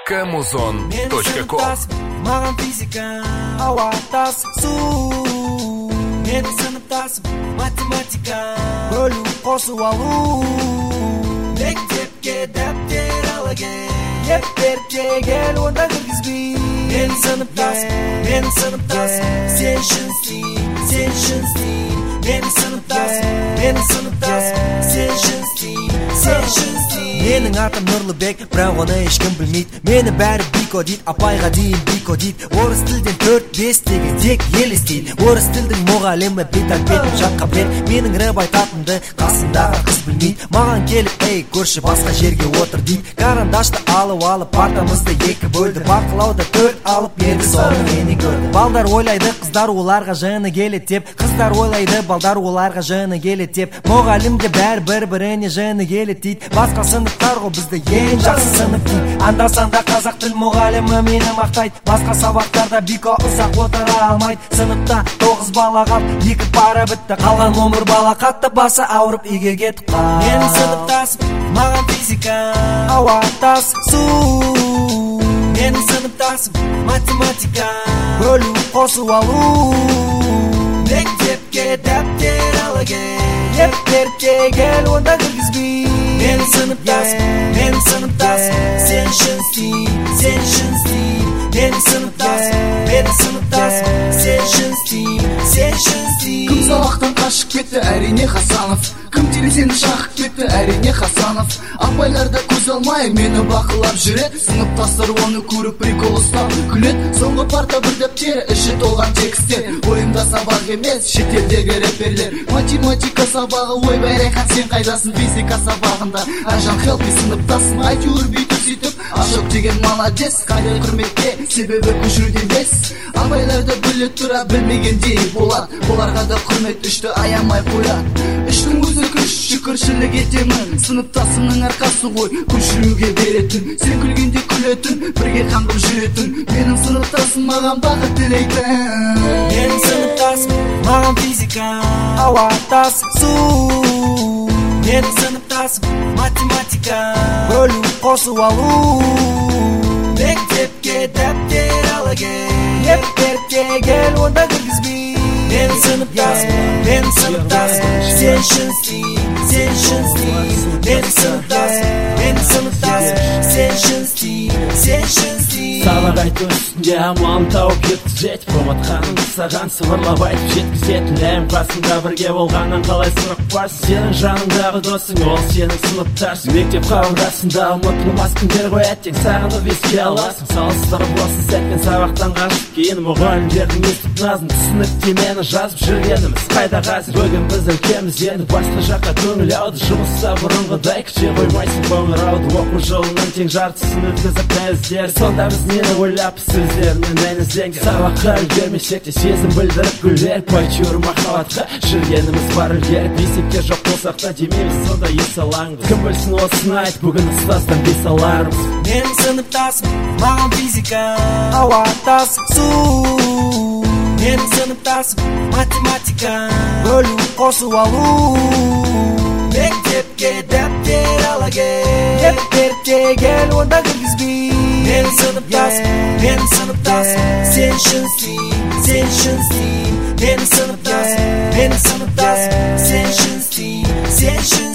Камузон.ком. Маған физика, ауа тас, су. Мені сыныптасым, математика, бөлу қосу алу. Мектепке дәптер ала кел, ерте кел, онда кіргізбей. Мені сыныптасым, сен үшін істеймін, сен үшін істеймін. Мені сыныптасым, сен үшін істеймін, сен үшін істеймін. Менің атым Нұрлыбек, бірақ оны ешкім білмейді. Мені бәрі Бико дейді, апайға дейін Бико дейді. Орыс тілден 4-5 тегі тек елестейді. Орыс тілдің мұғалімі бет-бетім жатқа білет. Менің рэп айтатынды қасындағы қыз білмейді. Маған келіп, ей көрші, басқа жерге отыр дейді. Карандашты алып партамызды екі бөлді. Бақылауды 4 алып берді, соны мені көрді. Балдар ойлайды, қыздар оларға жаны келет деп. Қыздар ойлайды, балдар оларға жаны келет деп. Мұғалімге бәрі бір-біріне жаны келет дейді. Басқа сыныптар ғой бізді ең жақсы сынып дейді. Анда-санда қазақ тіл мұғалімі мені мақтайды. Басқа сабақтарда Бико ұзақ отыра алмайды. Сыныпта 9 бала қалды, 2 пара бітті. Қалған өмір бала қатты, басы ауырып үйге кетіп қалды. Менің сыныптасым, маған физика, ауа тас, су. Менің сыныптасым, математика, бөлу қосу алу. Мектепке дәптер ала кел, ерте кел, онда кіргізбей. Мені сыныптасым, сен үшін істеймін, сен үшін істеймін. Мені сыныптасым, сен үшін істеймін, сен үшін істеймін. Кім сабақтан қашып кетті, әрине Хасанов. Кім телесені шақып кетті, әрине Хасанов. Апайларда көз алмай мені бақылап жүреді. Сыныптастар оны көріп прикол ұстап күледі. Соңғы парта бір дәптері, іші толған текстер. Ойымда сабақ емес, шетелдегі рэперлер. Математика сабағы, ой бәрекат, сен қайдасың? Физика сабағында ажан хелпи сыныптасың. Әйтеуір бүйтіп сөйтіп, ашық деген маладес. Қайда құрметке, себебі көшіруден бес. Апайларды біле тұра білмегендей болады. Оларға да құрмет үшті аямай қояды. Үштің өзі күш, шүкіршілік етемін. Сыныптасымның арқасы ғой, көшіруге беретін. Сен күлгенде күлетін, бірге қаңғып жүретін. Менің сыныптасым маған бақыт тілейтін. Менің сыныптасым, маған физика, ауа тас, су. Менің сыныптасым, математика, бөлу қосу алу. Мектепке дәптер ала кел, ерте кел, онда кіргізбей. Менің сыныптасым, сен үшін істеймін, сен үшін істеймін. Менің сыныптасым, сен үшін істеймін, сен үшін істеймін. Сабақ айту үстінде амалын тауып кетті жетіп. Қоматқаным саған сыбырлап айтып жеткізетін. Ләйім қасында бірге болғаннан қалай сұрап барсың? Сенің жаныңдағы досың, ол сенің сыныптарсың. Мектеп қабырғасында ұмытылмас күндер ғой, әттең сағынып еске аласың. Салыстырып осы сәтпен сабақтан қашып кейін мұғалімдердің естіп назын түсініп темені жазып жүргеніміз қайда қазір? Бүгін біз үлкенбіз, енді басқа жаққа көңіл ауды. Жұмыста бұрынғыдай күте қоймайсың қоңырауды. Оқу жылының тең жартысын өткізіп нәздер. Сонда біз нені ойлап сөздерінен мәнізденген. Сабаққа үлгермесек те сезім білдіріп гүлдеріп, әйтеуір махаббатқа жүргеніміз бар үлгеріп. Есепке жоқ болсақ та демейміз, сонда ес алаңбыз. Кім білсін осыны айт, бүгін ұстаздан бес алармыз. Менің сыныптасым, маған физика, ауа тас, су. Менің сыныптасым, математика, бөлу қосу алу. Мектепке дәптер ала кел, ерте кел, онда кіргізбей. Менің сыныптасым, сен үшін істеймін, сен үшін істеймін. Менің сыныптасым, сен үшін істеймін, сен үшін